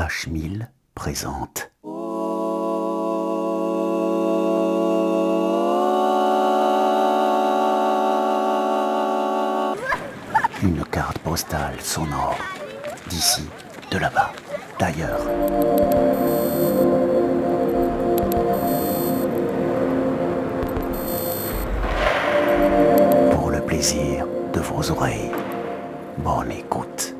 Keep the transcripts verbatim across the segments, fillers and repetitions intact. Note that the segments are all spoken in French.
H mille présente. Une carte postale sonore, d'ici, de là-bas, d'ailleurs. Pour le plaisir de vos oreilles, bonne écoute.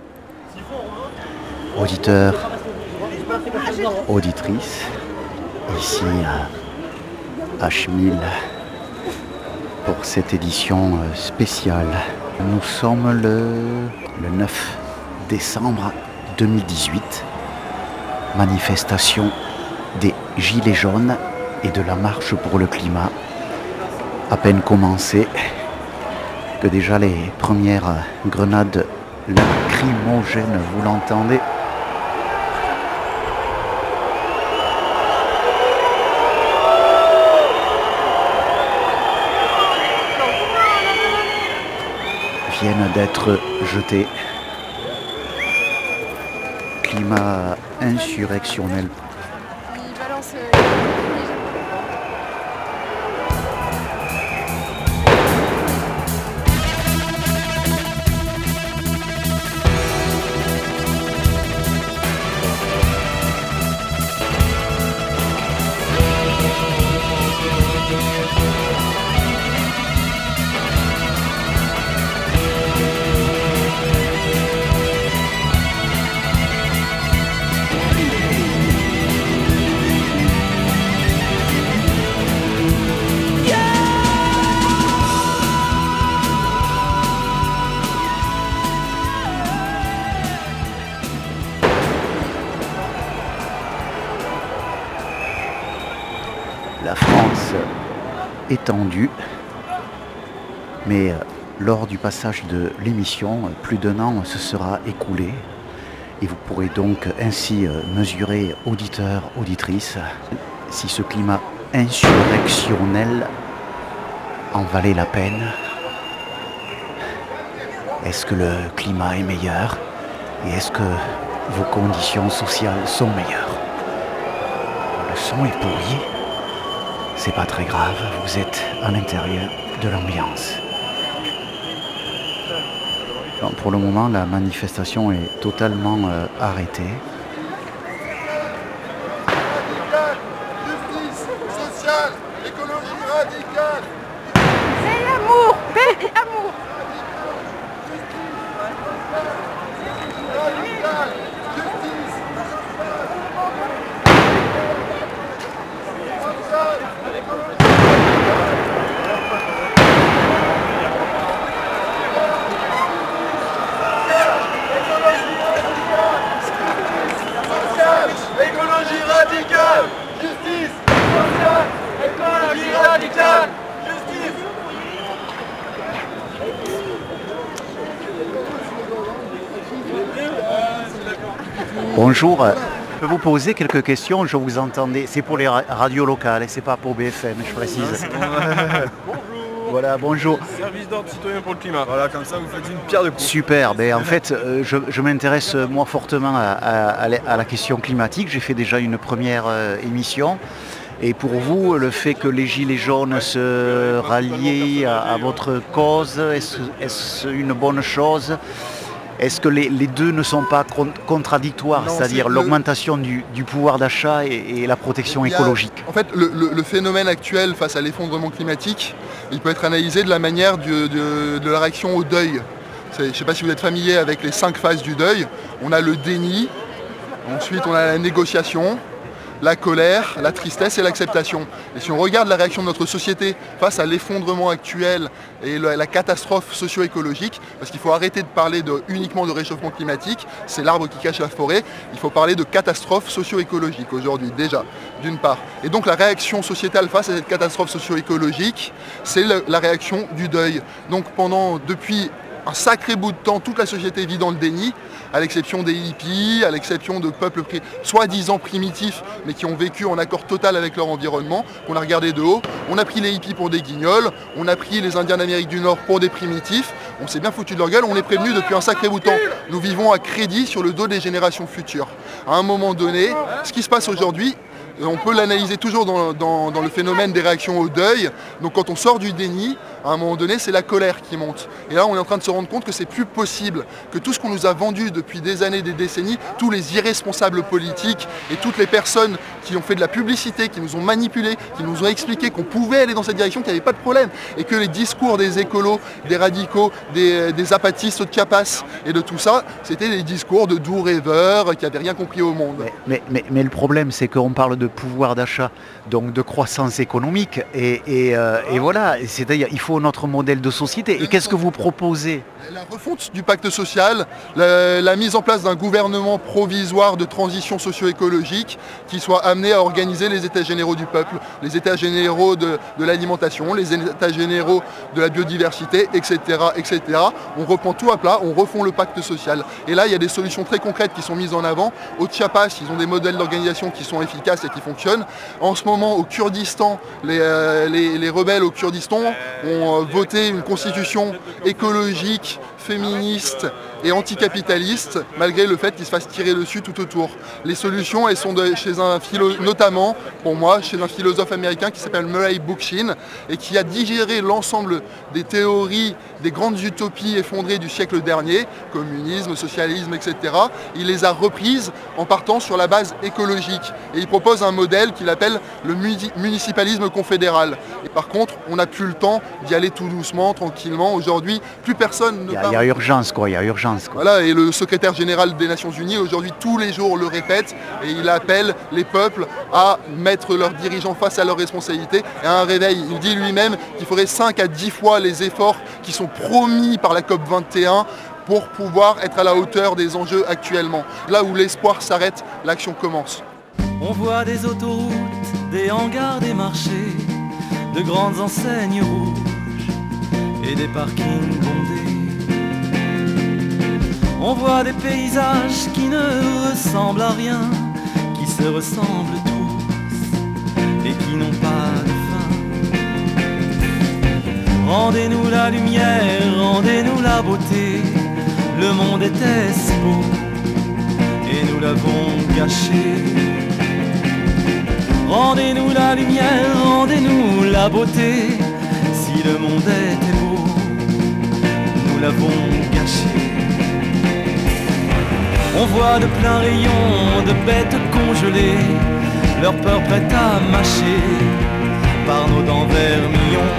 Auditeurs, auditrices, ici à H mille pour cette édition spéciale. Nous sommes le, le neuf décembre deux mille dix-huit, manifestation des Gilets jaunes et de la marche pour le climat, à peine commencée, que déjà les premières grenades lacrymogènes, vous l'entendez, viennent d'être jetés. Climat insurrectionnel. Il balance, euh, La France étendue, mais lors du passage de l'émission, plus d'un an se sera écoulé et vous pourrez donc ainsi mesurer, auditeurs, auditrices, si ce climat insurrectionnel en valait la peine. Est-ce que le climat est meilleur et est-ce que vos conditions sociales sont meilleures? Le son est pourri. C'est pas très grave, vous êtes à l'intérieur de l'ambiance. Alors, pour le moment, la manifestation est totalement euh, arrêtée. Radicale, justice sociale, écologie radicale. paix et amour, paix et amour. Radicale, justice sociale, écologie. Écologie radicale, justice sociale, écologie radicale, justice. Bonjour, je peux vous poser quelques questions, je vous entendais. C'est pour les ra- radios locales, c'est pas pour B F M, je précise. Voilà, bonjour. Service d'ordre citoyen pour le climat. Voilà, comme ça vous faites une pierre de coups. Super, ben en fait euh, je, je m'intéresse euh, moi fortement à, à- à la- à la question climatique. J'ai fait déjà une première euh, émission. Et pour vous, le fait que les Gilets jaunes se rallient à, à votre cause, est-ce, est-ce une bonne chose? Est-ce que les, les deux ne sont pas con- contradictoires, Non, c'est-à-dire c'est le- l'augmentation du, du pouvoir d'achat et, et la protection Il y a- écologique? En fait, le, le- le phénomène actuel face à l'effondrement climatique, il peut être analysé de la manière du- de, de la réaction au deuil. C'est- je ne sais pas si vous êtes familier avec les cinq phases du deuil. On a le déni, ensuite on a la négociation, la colère, la tristesse et l'acceptation. Et si on regarde la réaction de notre société face à l'effondrement actuel et le- la catastrophe socio-écologique, parce qu'il faut arrêter de parler de, uniquement de réchauffement climatique, c'est l'arbre qui cache la forêt, il faut parler de catastrophe socio-écologique aujourd'hui déjà, d'une part. Et donc la réaction sociétale face à cette catastrophe socio-écologique, c'est le- la réaction du deuil. Donc pendant, depuis un sacré bout de temps, toute la société vit dans le déni, à l'exception des hippies, à l'exception de peuples pri- soi-disant primitifs, mais qui ont vécu en accord total avec leur environnement, qu'on a regardé de haut. On a pris les hippies pour des guignols, on a pris les Indiens d'Amérique du Nord pour des primitifs, on s'est bien foutu de leur gueule, on est prévenus depuis un sacré bout de temps. Nous vivons à crédit sur le dos des générations futures. À un moment donné, ce qui se passe aujourd'hui, on peut l'analyser toujours dans, dans, dans le phénomène des réactions au deuil. Donc quand on sort du déni, à un moment donné, c'est la colère qui monte. Et là, on est en train de se rendre compte que c'est plus possible, que tout ce qu'on nous a vendu depuis des années, des décennies, tous les irresponsables politiques et toutes les personnes qui ont fait de la publicité, qui nous ont manipulés, qui nous ont expliqué qu'on pouvait aller dans cette direction, qu'il n'y avait pas de problème, et que les discours des écolos, des radicaux, des, des apatistes de Chiapas et de tout ça, c'était des discours de doux rêveurs qui n'avaient rien compris au monde. Mais, mais, mais, mais le problème, c'est qu'on parle de pouvoir d'achat, donc de croissance économique, et, et, euh, et voilà, c'est-à-dire il faut notre modèle de société. Et qu'est-ce que vous proposez ? La refonte du pacte social, la, la mise en place d'un gouvernement provisoire de transition socio-écologique qui soit amené à organiser les états généraux du peuple, les états généraux de, de l'alimentation, les états généraux de la biodiversité, et cetera, et cetera. On reprend tout à plat, on refond le pacte social. Et là, il y a des solutions très concrètes qui sont mises en avant. Au Chiapas, ils ont des modèles d'organisation qui sont efficaces et qui fonctionnent. En ce moment, au Kurdistan, les, euh, les, les rebelles au Kurdistan ont euh, voté une constitution écologique, féministe et anticapitaliste, malgré le fait qu'ils se fassent tirer dessus tout autour. Les solutions, elles sont de, chez un philosophe, notamment, pour moi, chez un philosophe américain qui s'appelle Murray Bookchin et qui a digéré l'ensemble des théories, des grandes utopies effondrées du siècle dernier, communisme, socialisme, et cetera. Il les a reprises en partant sur la base écologique. Et il propose un modèle qu'il appelle le municipalisme confédéral. Et par contre, on n'a plus le temps d'y aller tout doucement, tranquillement. Aujourd'hui, plus personne ne Il y a, parle. il y a urgence, quoi, il y a urgence. Quoi. Voilà, et le secrétaire général des Nations Unies, aujourd'hui, tous les jours le répète, et il appelle les peuples à mettre leurs dirigeants face à leurs responsabilités et à un réveil. Il dit lui-même qu'il faudrait cinq à dix fois les efforts qui sont promis par la COP vingt et un pour pouvoir être à la hauteur des enjeux actuellement. Là où l'espoir s'arrête, l'action commence. On voit des autoroutes, des hangars, des marchés, de grandes enseignes rouges et des parkings bondés. On voit des paysages qui ne ressemblent à rien, qui se ressemblent tous et qui n'ont pas de fin. Rendez-nous la lumière, rendez-nous la beauté, le monde était si beau et nous l'avons gâché. Rendez-nous la lumière, rendez-nous la beauté, si le monde était beau, nous l'avons gâché. On voit de pleins rayons de bêtes congelées, leur peur prête à mâcher par nos dents vermillons.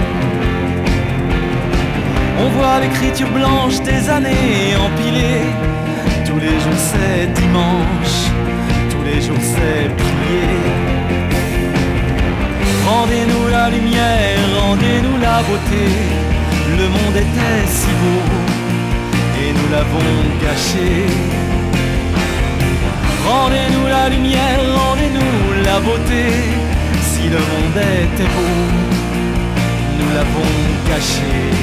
On voit l'écriture blanche des années empilées, tous les jours c'est dimanche, tous les jours c'est plié. Rendez-nous la lumière, rendez-nous la beauté, le monde était si beau et nous l'avons gâché. Rendez-nous la lumière, rendez-nous la beauté, si le monde était beau, nous l'avons gâché.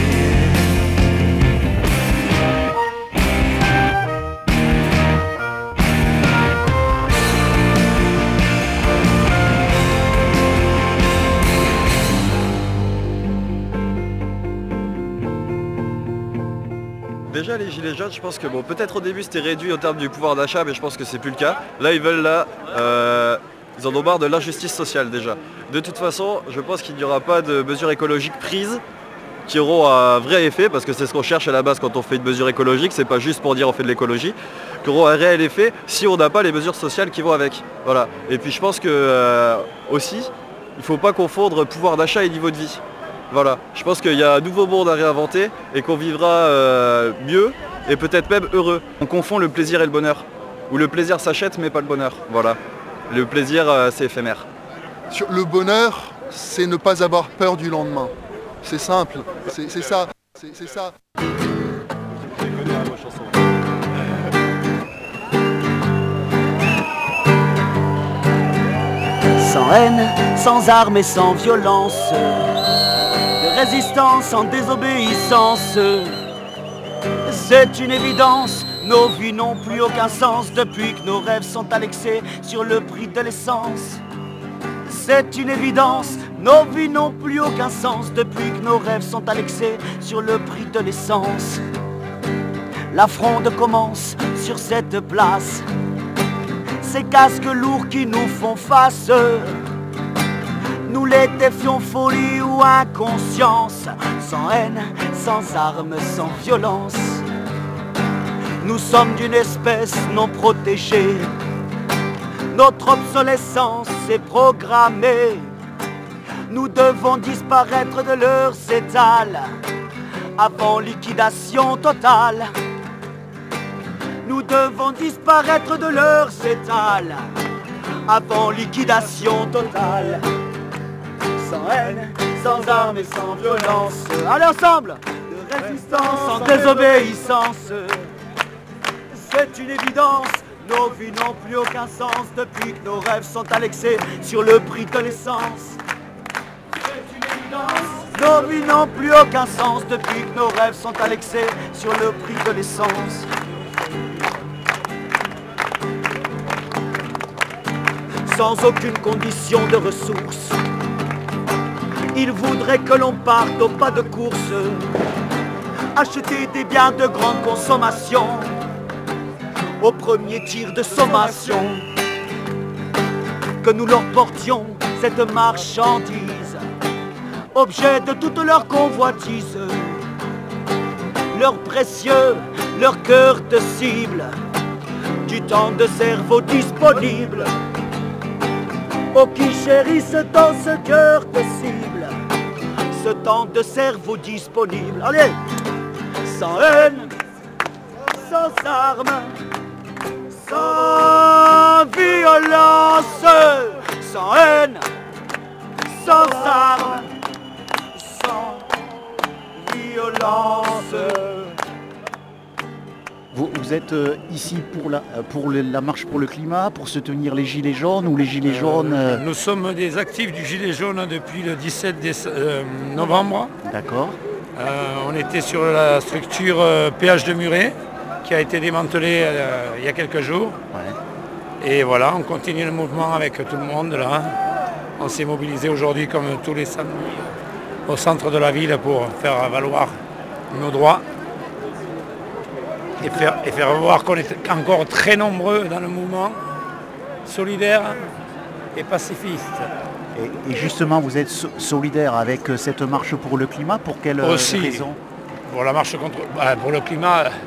Déjà les gilets jaunes, je pense que bon, peut-être au début c'était réduit au terme du pouvoir d'achat, mais je pense que c'est plus le cas. Là ils veulent là, euh, ils en ont marre de l'injustice sociale déjà. De toute façon, je pense qu'il n'y aura pas de mesures écologiques prises qui auront un vrai effet, parce que c'est ce qu'on cherche à la base quand on fait une mesure écologique, c'est pas juste pour dire on fait de l'écologie, qui auront un réel effet si on n'a pas les mesures sociales qui vont avec. Voilà. Et puis je pense que euh, aussi, il ne faut pas confondre pouvoir d'achat et niveau de vie. Voilà, je pense qu'il y a un nouveau monde à réinventer et qu'on vivra euh, mieux et peut-être même heureux. On confond le plaisir et le bonheur, où le plaisir s'achète mais pas le bonheur. Voilà, le plaisir euh, c'est éphémère. Sur le bonheur, c'est ne pas avoir peur du lendemain. C'est simple, c'est, c'est ça, c'est, c'est ça. Sans haine, sans armes et sans violence, de résistance en désobéissance, C'est une évidence, nos vies n'ont plus aucun sens depuis que nos rêves sont annexés sur le prix de l'essence. C'est une évidence, nos vies n'ont plus aucun sens depuis que nos rêves sont annexés sur le prix de l'essence. La fronde commence sur cette place, ces casques lourds qui nous font face. Nous les défions, folie ou inconscience, sans haine, sans armes, sans violence. Nous sommes d'une espèce non protégée, notre obsolescence est programmée. Nous devons disparaître de leurs étals avant liquidation totale. Nous devons disparaître de leurs étals avant liquidation totale. Sans haine, sans armes et sans violence. Allez ensemble! De résistance, sans désobéissance. C'est une évidence, nos vies n'ont plus aucun sens depuis que nos rêves sont annexés sur le prix de l'essence. C'est une évidence, nos vies n'ont plus aucun sens depuis que nos rêves sont annexés sur le prix de l'essence. Sans aucune condition de ressources, ils voudraient que l'on parte au pas de course, acheter des biens de grande consommation au premier tir de sommation, que nous leur portions cette marchandise, objet de toute leur convoitise, leur précieux, leur cœur de cible, du temps de cerveau disponible. Oh, qui chérissent dans ce cœur de cible ce temps de cerveau disponible. Allez! Sans haine, sans armes, sans violence, sans haine, sans armes, sans violence. Vous, vous êtes euh, ici pour, la, pour le- la marche pour le climat, pour soutenir les Gilets jaunes ou les Gilets jaunes euh, Nous sommes des actifs du Gilet jaune depuis le dix-sept déce- euh, novembre. D'accord. Euh, on était sur la structure euh, P H de Muret qui a été démantelée euh, il y a quelques jours. Ouais. Et voilà, on continue le mouvement avec tout le monde là. On s'est mobilisé aujourd'hui comme tous les samedis au centre de la ville pour faire valoir nos droits et faire, et faire voir qu'on est encore très nombreux dans le mouvement, solidaire et pacifiste. Et, et justement, vous êtes so- solidaire avec euh, cette marche pour le climat, pour quelle euh, Aussi. raison? Pour la marche contre, bah, pour le climat, euh,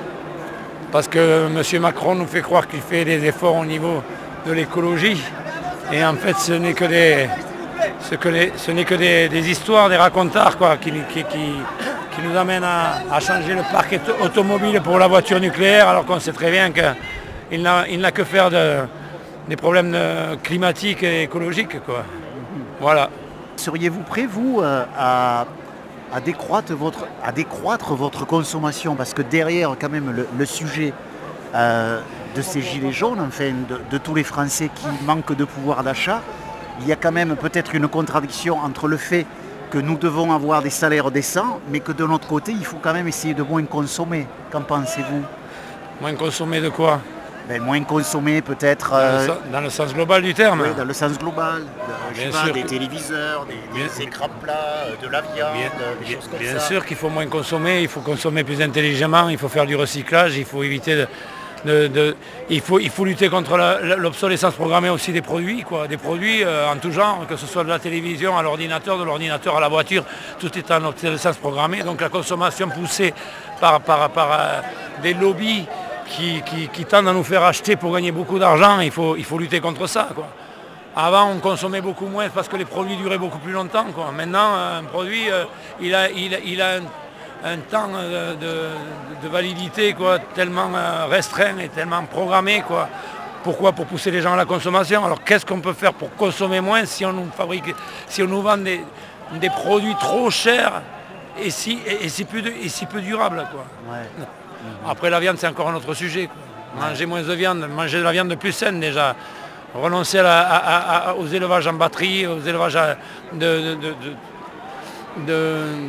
parce que M. Macron nous fait croire qu'il fait des efforts au niveau de l'écologie. Et en fait, ce n'est que des, ce que les- ce n'est que des, des histoires, des racontards quoi, qui, qui- qui- qui nous amènent à, à changer le parc auto- automobile pour la voiture nucléaire, alors qu'on sait très bien qu'il n'a, il n'a que faire de- des problèmes euh, climatiques et écologiques, quoi. Voilà. Seriez-vous prêt, vous, euh, à, à décroître votre, à décroître votre consommation? Parce que derrière, quand même, le, le sujet euh, de ces gilets jaunes, enfin, de, de tous les Français qui manquent de pouvoir d'achat, il y a quand même peut-être une contradiction entre le fait que nous devons avoir des salaires décents, mais que de notre côté, il faut quand même essayer de moins consommer. Qu'en pensez-vous? Moins consommer de quoi? Ben, moins consommer peut-être Dans le euh, sen- Dans le sens global du terme. oui, dans le sens global, de- je sais Bien pas, sûr des que- téléviseurs, des, des Bien- écrans plats, euh, de la viande, Bien, des bien- choses comme bien ça. sûr qu'il faut moins consommer, il faut consommer plus intelligemment, il faut faire du recyclage, il faut éviter de... de- de- il, faut, il faut lutter contre la- la- l'obsolescence programmée aussi des produits, quoi, des produits euh, en tout genre, que ce soit de la télévision à l'ordinateur, de l'ordinateur à la voiture, tout est en obsolescence programmée. Donc la consommation poussée par, par, par euh, des lobbies qui, qui- qui tendent à nous faire acheter pour gagner beaucoup d'argent, il faut, il faut lutter contre ça, quoi. Avant, on consommait beaucoup moins parce que les produits duraient beaucoup plus longtemps, quoi. Maintenant, un produit, euh, il a, il a- il a un, un temps euh, de, de validité, quoi, tellement euh, restreint et tellement programmé, quoi. Pourquoi? Pour pousser les gens à la consommation. Alors qu'est-ce qu'on peut faire pour consommer moins si on nous fabrique, si on nous vend des, des produits trop chers et si, et, et si, peu, de- et si peu durables, quoi. Ouais. Après la viande, c'est encore un autre sujet, quoi. Manger moins de viande, manger de la viande plus saine déjà. Renoncer à la- à- à- à- aux élevages en batterie, aux élevages à- de, de- de- de- de-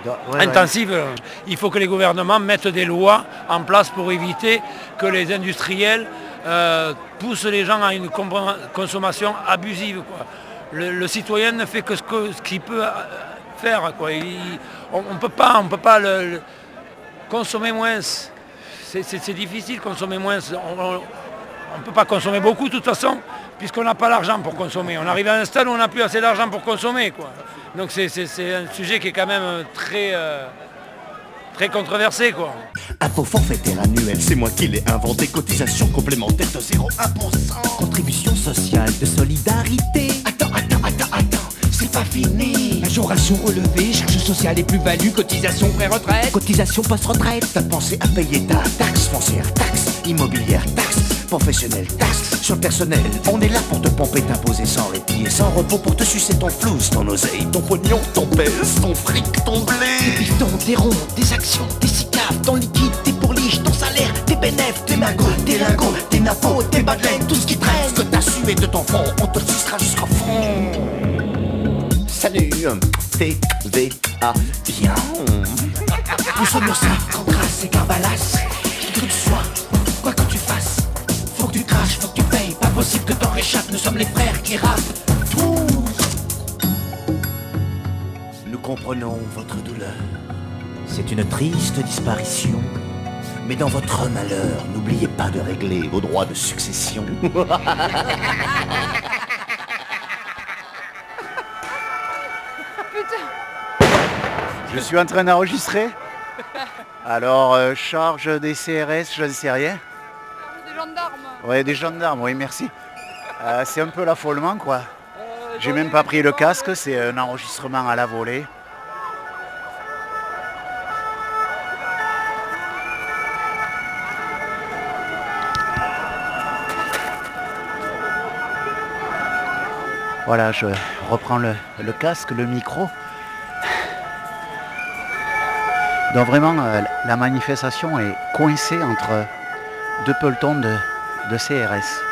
Ouais, intensive. Ouais. Il faut que les gouvernements mettent des lois en place pour éviter que les industriels euh, poussent les gens à une consommation abusive, quoi. Le, le citoyen ne fait que ce, que, ce qu'il peut faire, quoi. Il, on ne peut pas, on peut pas le, le consommer moins. C'est, c'est, c'est difficile de consommer moins. On ne peut pas consommer beaucoup de toute façon, puisqu'on n'a pas l'argent pour consommer. On arrive à un stade où on n'a plus assez d'argent pour consommer, quoi. Donc c'est, c'est, c'est un sujet qui est quand même très, euh, très controversé, quoi. Impôt forfaitaire annuel, c'est moi qui l'ai inventé. Cotisation complémentaire de zéro virgule un pour cent. Contribution sociale de solidarité. Attends, attends, attends, attends, c'est pas fini. Majoration relevée, charges sociales et plus-value. Cotisation pré-retraite. Cotisation post-retraite. T'as pensé à payer ta taxe foncière, taxe immobilière, taxe professionnelle, taxe sur le personnel. On est là pour te pomper, t'imposer sans répit et sans repos, pour te sucer ton flouze, ton oseille, ton pognon, ton pèse, ton fric, ton blé. Tes pitons, tes ronds, tes actions, tes sicaves, ton liquide, tes pourliches, ton salaire, tes bénéfices, tes magots, tes lingots, tes nappos, tes bas de laine, tout ce qui traîne. Ce que t'as sué de ton fond, on te sucera jusqu'au fond. Salut, T V A, bien. Nous sommes l'Ursaf, Cancras et Garbalas. Qui que tu sois, quoi que tu fasses, faut que tu craches, faut que tu payes. Pas possible que t'en réchappes, nous sommes les frères qui rappent. Tous. Nous comprenons votre douleur. C'est une triste disparition. Mais dans votre malheur, n'oubliez pas de régler vos droits de succession. Je suis en train d'enregistrer. Alors, euh, charge des C R S, je ne sais rien. Des gendarmes. Ouais, des gendarmes, oui, merci. Euh, c'est un peu l'affolement, quoi. J'ai même pas pris le casque, c'est un enregistrement à la volée. Voilà, je reprends le, le casque, le micro. Donc vraiment, euh, la manifestation est coincée entre deux pelotons de, de C R S.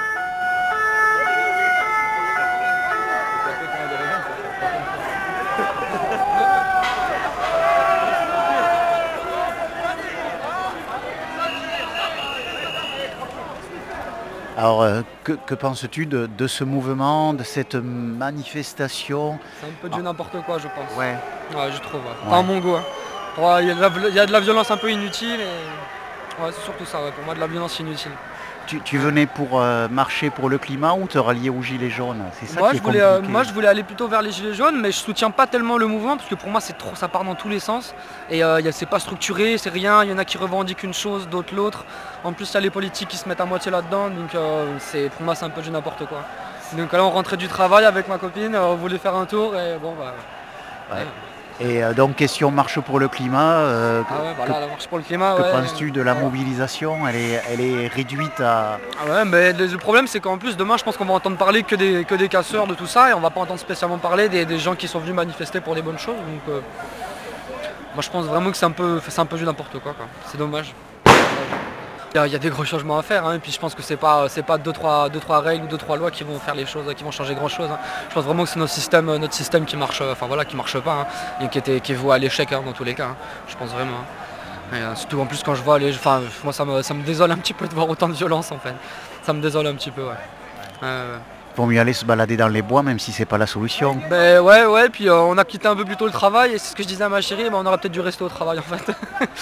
Alors, euh, que, que penses-tu de, de ce mouvement, de cette manifestation? C'est un peu du n'importe quoi, je pense. Ouais. Ouais, je trouve. Ouais. Ouais. Pas à mon goût. Hein. Ouais, il y a de la, il y a de la violence un peu inutile. Et... Ouais, c'est surtout ça. Ouais. Pour moi, de la violence inutile. Tu, tu venais pour euh, marcher pour le climat ou te rallier aux gilets jaunes? C'est ça moi, qui je est voulais, euh, compliqué. moi, je voulais aller plutôt vers les gilets jaunes, mais je soutiens pas tellement le mouvement parce que pour moi, c'est trop, ça part dans tous les sens. Et euh, y a, c'est pas structuré, c'est rien. Il y en a qui revendiquent une chose, d'autres l'autre. En plus, il y a les politiques qui se mettent à moitié là-dedans. Donc, euh, c'est, pour moi, c'est un peu du n'importe quoi. Donc là, on rentrait du travail avec ma copine, on voulait faire un tour et bon, bah. Ouais. Et euh, donc, question marche pour le climat. Euh, Ah ouais, voilà, que la marche pour le climat. que ouais. penses-tu de la Ouais. mobilisation? Elle est, elle est réduite à... Ah ouais, mais le, le problème c'est qu'en plus demain je pense qu'on va entendre parler que des, que des casseurs de tout ça et on va pas entendre spécialement parler des, des gens qui sont venus manifester pour des bonnes choses. Donc euh, moi je pense vraiment que c'est un peu, c'est un peu du n'importe quoi, quoi. C'est dommage. Il y, a, il y a des gros changements à faire hein, et puis je pense que c'est pas c'est pas deux trois, deux, trois règles ou deux trois lois qui vont faire les choses, qui vont changer grand chose. Hein. Je pense vraiment que c'est notre système, notre système qui marche, enfin voilà, qui marche pas hein, et qui était qui est voué à l'échec hein, dans tous les cas. Hein. Je pense vraiment. Hein. Et, euh, surtout en plus quand je vois les. Enfin moi ça me ça me désole un petit peu de voir autant de violence en fait. Ça me désole un petit peu ouais. Euh, Faut mieux aller se balader dans les bois, même si c'est pas la solution. ben ouais ouais puis euh, on a quitté un peu plus tôt le travail et c'est ce que je disais à ma chérie, ben, on aurait peut-être dû rester au travail en fait.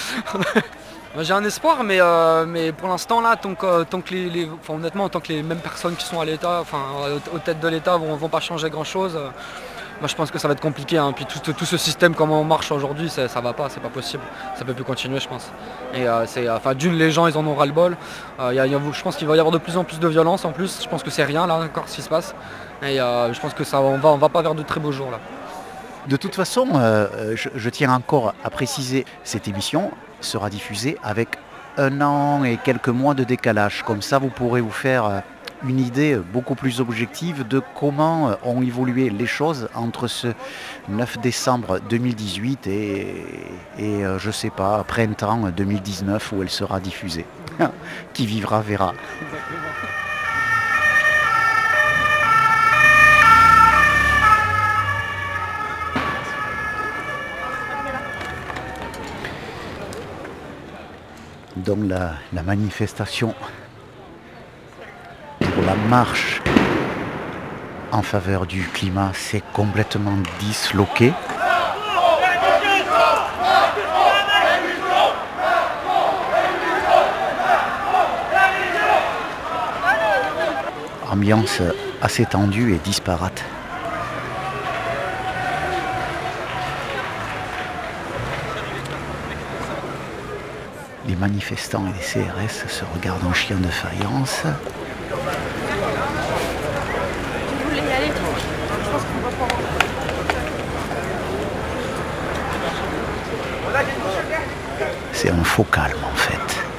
Ben, j'ai un espoir mais, euh, mais pour l'instant là tant que, tant que les, les enfin, honnêtement tant que les mêmes personnes qui sont à l'état, enfin aux, aux têtes de l'état vont, vont pas changer grand chose. Euh, Moi je pense que ça va être compliqué, hein. Puis tout, tout ce système comment on marche aujourd'hui, ça, ça va pas, c'est pas possible, ça peut plus continuer je pense. Et euh, c'est, enfin d'une les gens ils en ont ras le bol, euh, y a, y a, je pense qu'il va y avoir de plus en plus de violence en plus, je pense que c'est rien là encore ce qui se passe. Et euh, je pense que ça on va, on va pas vers de très beaux jours là. De toute façon, euh, je, je tiens encore à préciser, cette émission sera diffusée avec un an et quelques mois de décalage. Comme ça, vous pourrez vous faire une idée beaucoup plus objective de comment ont évolué les choses entre ce neuf décembre deux mille dix-huit et, et euh, je sais pas, printemps deux mille dix-neuf où elle sera diffusée. Qui vivra verra. donc la, la manifestation pour la marche en faveur du climat s'est complètement disloquée. Ambiance assez tendue et disparate. Les manifestants et les C R S se regardent en chien de faïence. Vous voulez y aller? Je pense qu'on va pas. C'est un faux calme en fait.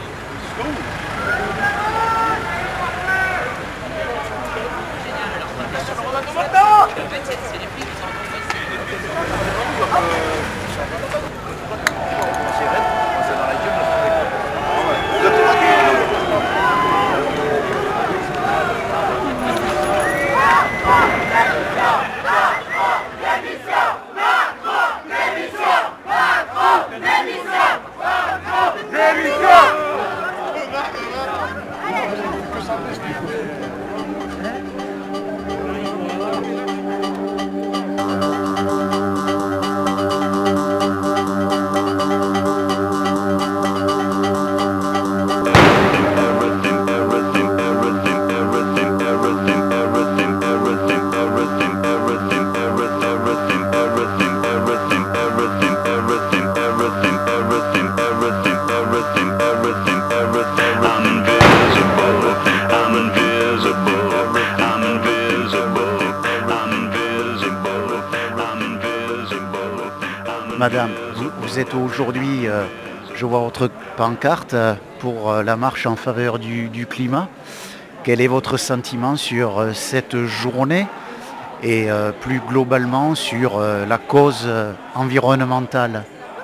Madame, vous, vous êtes aujourd'hui, euh, je vois votre pancarte euh, pour euh, la marche en faveur du, du climat. Quel est votre sentiment sur euh, cette journée et euh, plus globalement sur euh, la cause euh, environnementale?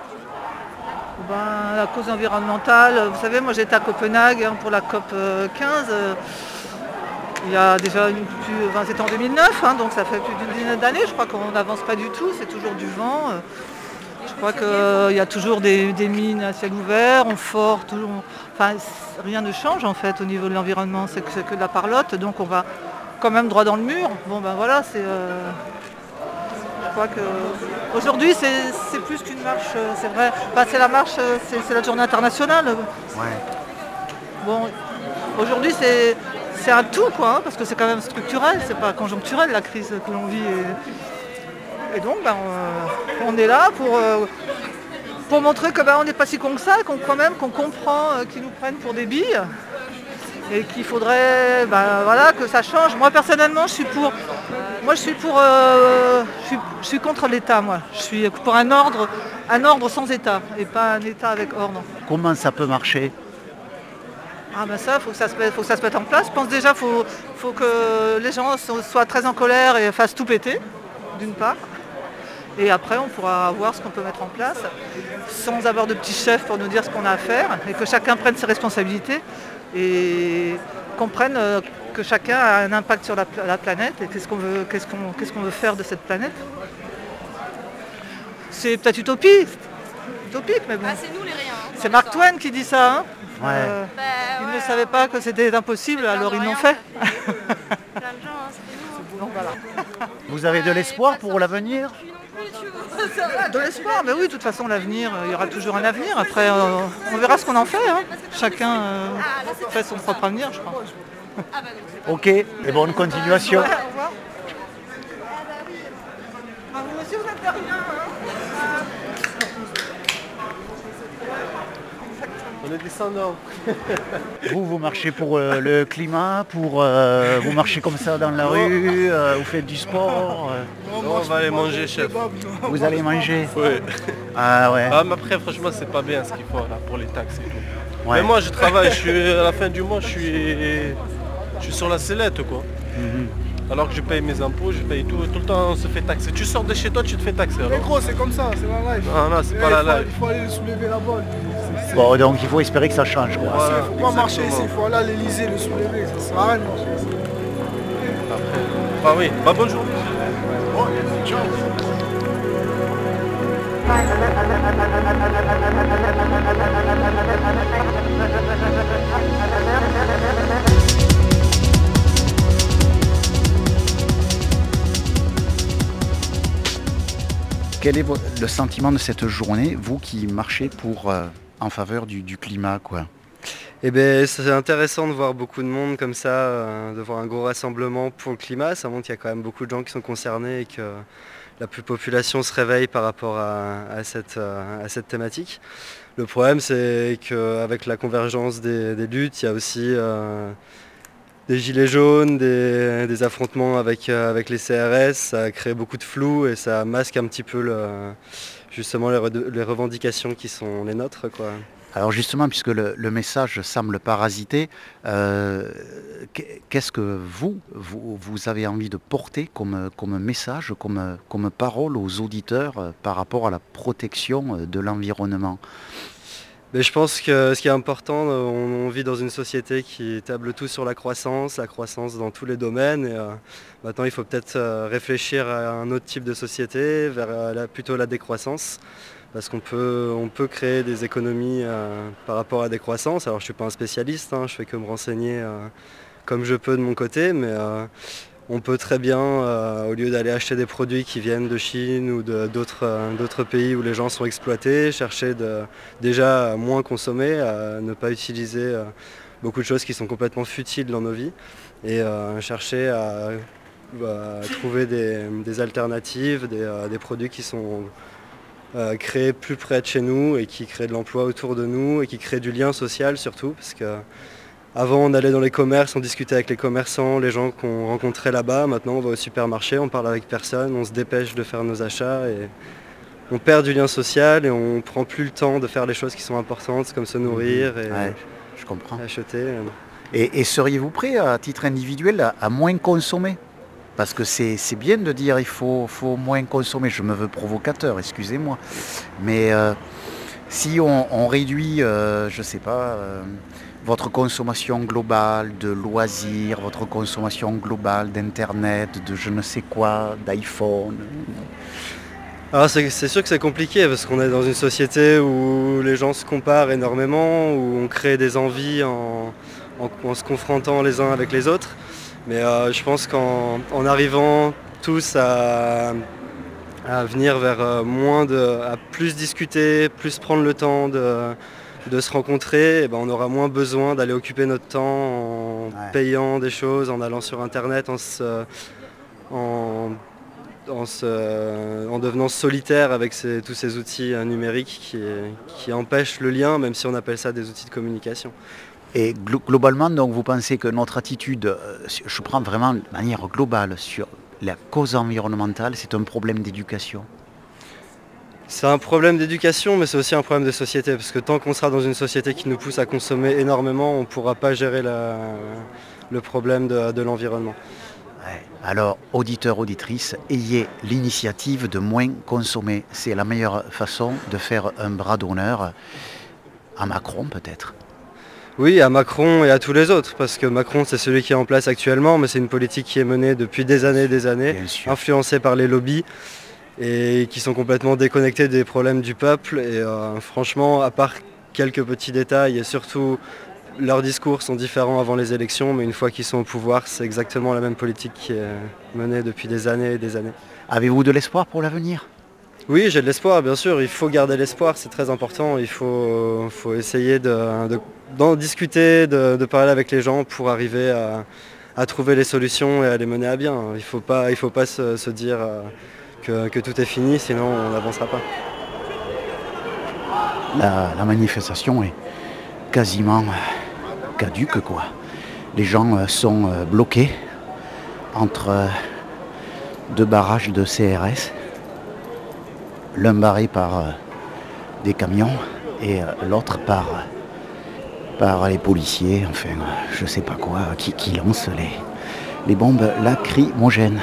Ben, la cause environnementale, vous savez, moi j'étais à Copenhague hein, pour la COP quinze. Euh, il y a déjà une plus, enfin, c'était en deux mille neuf, hein, donc ça fait plus d'une dizaine d'années. Je crois qu'on n'avance pas du tout, c'est toujours du vent. Euh, je crois qu'il euh, y a toujours des, des mines à ciel ouvert, on fort, toujours, enfin rien ne change en fait au niveau de l'environnement, c'est que, c'est que de la parlotte, donc on va quand même droit dans le mur. Bon ben voilà, c'est. Euh, je crois que aujourd'hui c'est, c'est plus qu'une marche, c'est vrai. Enfin, c'est la marche, c'est, c'est la journée internationale. Ouais. Bon, aujourd'hui c'est, c'est un tout quoi, hein, parce que c'est quand même structurel, c'est pas conjoncturel la crise que l'on vit. Et, et donc ben, on, on est là pour, euh, pour montrer que ben, on n'est pas si con que ça, qu'on quand même qu'on comprend euh, qu'ils nous prennent pour des billes. Et qu'il faudrait ben, voilà, que ça change. Moi personnellement je suis pour. Moi je suis pour euh, je, suis, je suis contre l'État, moi. Je suis pour un ordre, un ordre sans État et pas un État avec ordre. Comment ça peut marcher? Ah ben ça, il faut que ça se mette, faut que ça se mette en place. Je pense déjà qu'il faut, faut que les gens soient très en colère et fassent tout péter, d'une part. Et après on pourra voir ce qu'on peut mettre en place, sans avoir de petits chefs pour nous dire ce qu'on a à faire, et que chacun prenne ses responsabilités. Et comprennent que chacun a un impact sur la, la planète et qu'est-ce qu'on veut, qu'est-ce qu'on, qu'est-ce qu'on veut faire de cette planète. C'est peut-être utopique, utopique mais bon. Ah, c'est nous les riens. Hein, c'est Mark Twain qui dit ça. Hein. Ouais. Euh, bah, ils ouais. ne savaient pas que c'était impossible, alors ils l'ont fait. Plein de gens, hein, c'était nous. Donc, voilà. Vous avez de l'espoir pour l'avenir? De l'espoir, mais oui, de toute façon l'avenir, il y aura toujours un avenir. Après, euh, on verra ce qu'on en fait. Hein. Chacun euh, fait son propre avenir, je crois. Ok, et bonne continuation. Ouais, au revoir. Ah, vous aussi, vous êtes derrière, hein. On est descendants. Vous, vous marchez pour euh, le climat, pour euh, vous marchez comme ça dans la rue, euh, vous faites du sport. euh. Non, on va aller manger, chef. Vous allez manger? Oui. Ah ouais. Ah, mais après, franchement, c'est pas bien ce qu'il faut là pour les taxes et tout. Ouais. Mais moi, je travaille, je suis à la fin du mois, je suis, je suis sur la sellette, quoi. Mm-hmm. Alors que je paye mes impôts, je paye tout, tout le temps on se fait taxer. Tu sors de chez toi, tu te fais taxer. Mais gros, c'est comme ça, c'est la live. Non, non, c'est Et pas il la faut- live. Il faut aller le soulever là-bas. C'est- c'est- Bon, donc il faut espérer que ça change, quoi. Voilà, Il faut pas marcher ici, exactement. il faut aller à l'Elysée le soulever. Ça sert à rien de marcher ici. Bah oui, bah bonne journée. Ciao. Quel est vo- le sentiment de cette journée, vous qui marchez pour, euh, en faveur du, du climat, quoi? Eh bien, c'est intéressant de voir beaucoup de monde comme ça, euh, de voir un gros rassemblement pour le climat. Ça montre qu'il y a quand même beaucoup de gens qui sont concernés et que la population se réveille par rapport à, à cette, euh, à cette thématique. Le problème, c'est qu'avec la convergence des, des luttes, il y a aussi euh, des gilets jaunes, des, des affrontements avec, euh, avec les C R S. Ça crée beaucoup de flou et ça masque un petit peu le, justement les, re- les revendications qui sont les nôtres, quoi. Alors justement, puisque le, le message semble parasiter, euh, qu'est- qu'est-ce que vous, vous, vous avez envie de porter comme, comme message, comme, comme parole aux auditeurs euh, par rapport à la protection euh, de l'environnement? Mais je pense que ce qui est important, on, on vit dans une société qui table tout sur la croissance, la croissance dans tous les domaines. Et, euh, maintenant, il faut peut-être euh, réfléchir à un autre type de société, vers euh, la- plutôt la décroissance. Parce qu'on peut, on peut créer des économies euh, par rapport à la décroissance. Alors je ne suis pas un spécialiste, hein, je fais que me renseigner euh, comme je peux de mon côté, mais euh, on peut très bien, euh, au lieu d'aller acheter des produits qui viennent de Chine ou de- d'autres euh, d'autres pays où les gens sont exploités, chercher de déjà à moins consommer, à ne pas utiliser euh, beaucoup de choses qui sont complètement futiles dans nos vies, et euh, chercher à, à trouver des, des alternatives, des, euh, des produits qui sont euh, créés plus près de chez nous et qui créent de l'emploi autour de nous et qui créent du lien social surtout, parce que avant, on allait dans les commerces, on discutait avec les commerçants, les gens qu'on rencontrait là-bas. Maintenant, on va au supermarché, on parle avec personne, on se dépêche de faire nos achats et on perd du lien social et on prend plus le temps de faire les choses qui sont importantes, comme se nourrir et Ouais, je comprends. acheter. Et, et seriez-vous prêt, à titre individuel, à, à moins consommer? Parce que c'est c'est bien de dire il faut, faut moins consommer. Je me veux provocateur, excusez-moi. Mais euh, si on, on réduit, euh, je ne sais pas, euh, votre consommation globale de loisirs, votre consommation globale d'internet, de je ne sais quoi, d'iPhone. Alors c'est c'est sûr que c'est compliqué parce qu'on est dans une société où les gens se comparent énormément, où on crée des envies en, en- en se confrontant les uns avec les autres. Mais euh, je pense qu'en en arrivant tous à, à venir vers euh, moins de, à plus discuter, plus prendre le temps de, de se rencontrer, eh ben, on aura moins besoin d'aller occuper notre temps en Ouais. payant des choses, en allant sur internet, en se, en, en se- en devenant solitaire avec ces- tous ces outils euh, numériques qui, qui empêchent le lien, même si on appelle ça des outils de communication. Et glo- globalement, donc, vous pensez que notre attitude, euh, sur- je prends vraiment de manière globale sur la cause environnementale, c'est un problème d'éducation? C'est un problème d'éducation, mais c'est aussi un problème de société, parce que tant qu'on sera dans une société qui nous pousse à consommer énormément, on ne pourra pas gérer la- le problème de, de l'environnement. Ouais. Alors, auditeurs, auditrices, ayez l'initiative de moins consommer. C'est la meilleure façon de faire un bras d'honneur à Macron, peut-être. Oui, à Macron et à tous les autres, parce que Macron c'est celui qui est en place actuellement, mais c'est une politique qui est menée depuis des années et des années, Bien sûr. influencée par les lobbies, et qui sont complètement déconnectés des problèmes du peuple. Et euh, franchement, à part quelques petits détails, et surtout leurs discours sont différents avant les élections, mais une fois qu'ils sont au pouvoir, c'est exactement la même politique qui est menée depuis des années et des années. Avez-vous de l'espoir pour l'avenir? Oui, j'ai de l'espoir, bien sûr. Il faut garder l'espoir, c'est très important. Il faut, faut essayer de- de- d'en discuter, de, de parler avec les gens pour arriver à, à trouver les solutions et à les mener à bien. Il ne faut pas, il faut pas se, se dire euh, que, que tout est fini, sinon on n'avancera pas. La, la manifestation est quasiment euh, caduque, quoi. Les gens euh, sont euh, bloqués entre euh, deux barrages de C R S, l'un barré par euh, des camions et euh, l'autre par, euh, par les policiers, enfin, euh, je sais pas quoi, qui, qui lancent les, les bombes lacrymogènes.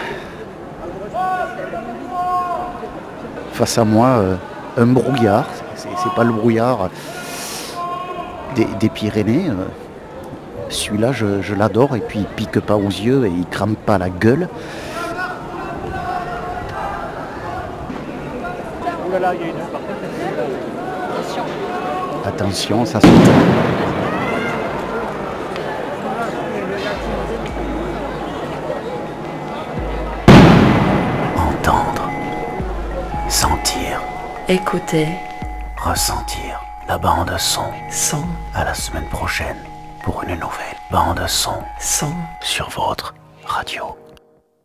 Face à moi, euh, un brouillard, c'est c'est pas le brouillard des, des Pyrénées. euh, Celui-là, je, je l'adore, et puis il pique pas aux yeux et il crame pas la gueule. Oh là là, il y a une Attention, ça se... Entendre, sentir, écouter, ressentir la bande son. Son. À la semaine prochaine pour une nouvelle bande son. Son. Sur votre radio.